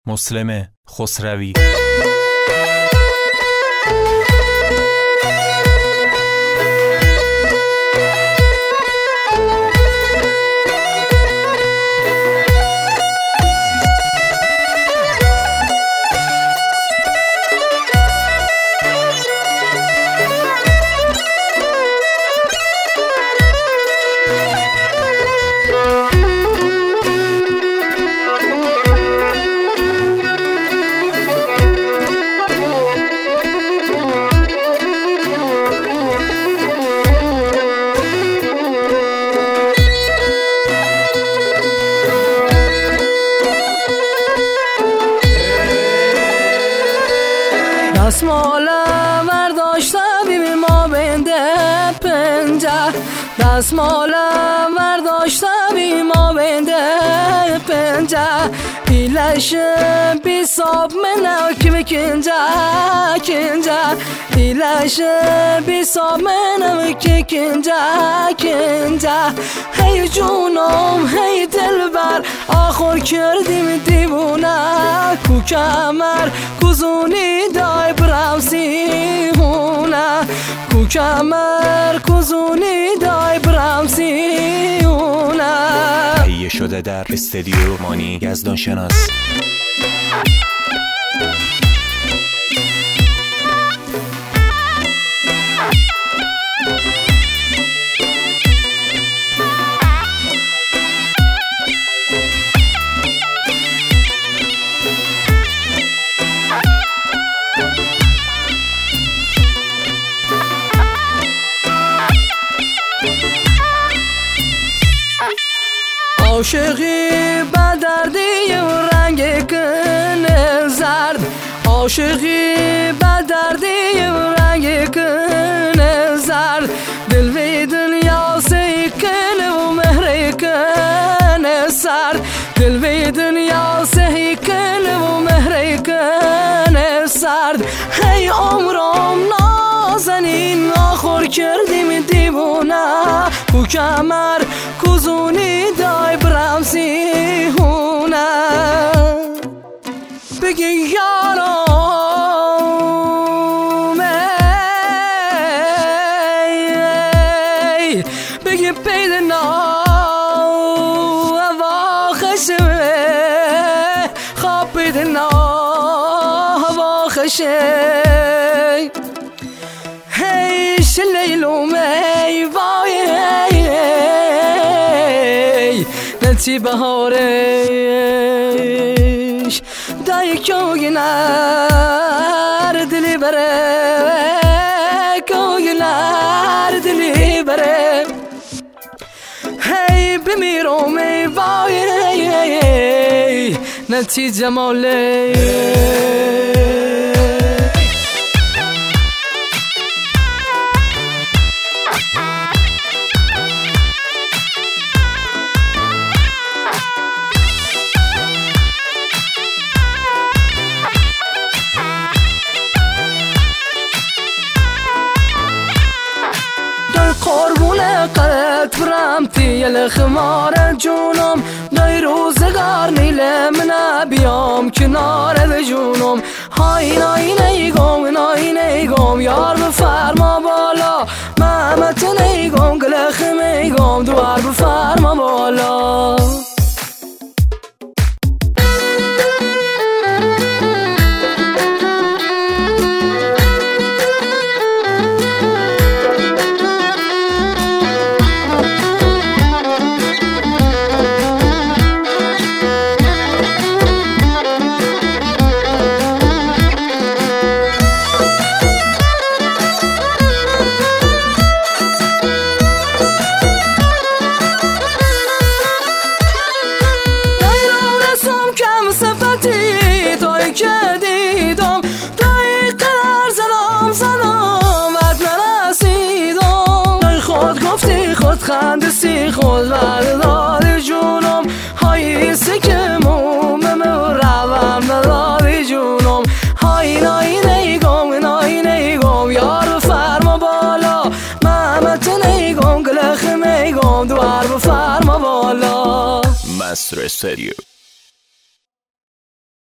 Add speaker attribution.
Speaker 1: مسلم خسروی.
Speaker 2: دستمالم برداشته بی ما بنده پنجه، دستمالم برداشته بی ما بنده پنجه، پیلش بی صاب منو که بکنجه کنجه، پیلش بی صاب منو که کنجه کنجه. هی جونم هی دلبر آخر کردیم دیوونه، کو کمر کوزونی دای برام سیمونه، کو کمر کوزونی دای برام سیمونه.
Speaker 1: تهیه شده در استودیو مانی یزدان شناس.
Speaker 2: عاشقی به دردی و رنگ کن زرد، عاشقی به دردی و رنگ کن زرد، دل وی دنیا سیکن و مهر کن سرد، دل وی دنیا سیکن و مهر کن سرد. هی عمرم نازنین آخر کردیم دیوونه، کو کمر کوزونی دای برام سیهونه. بگی یارم ای بگی پیدنا هوا خشمه، خواب پیدنا هوا خشه. هی شلیلوم ای وای نتی بهارش دای کوگنر دلی بره، کوگنر دلی بره. هی بمیرم ای وای نتی جماله. قربونه قد برمتی یل خمار جونم، دای روزگار نیله منه بیام کنار جونم. های نای نیگم نای نیگم یار بفرما بالا، محمد نیگم گلخ میگم دوار بفرما بالا. خندسی خود بردار جونم، های سکموم روم نداری جونم. های نای نیگم نای نیگم یار بفرما بالا، محمد نیگم گلخ میگم دوار بفرما بالا.
Speaker 1: مستر استودیو.